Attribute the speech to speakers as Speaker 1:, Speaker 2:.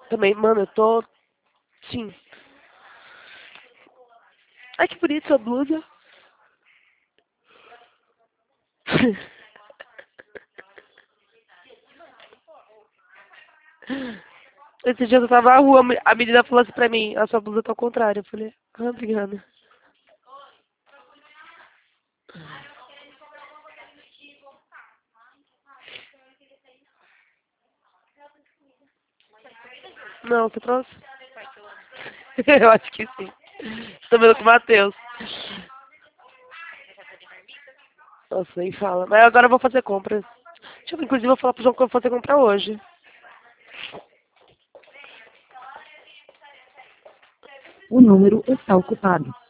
Speaker 1: Também, mano, eu tô. Sim. Ai, que bonita sua blusa. Esse dia eu tava na rua, a menina falou assim pra mim, a sua blusa tá ao contrário. Eu falei, ah, obrigada. Não, você trouxe? Eu acho que sim. Tô vendo com o Matheus. Nossa, nem fala. Mas agora eu vou fazer compras. Deixa eu, inclusive, vou falar pro João que eu vou fazer compra hoje.
Speaker 2: O número está ocupado.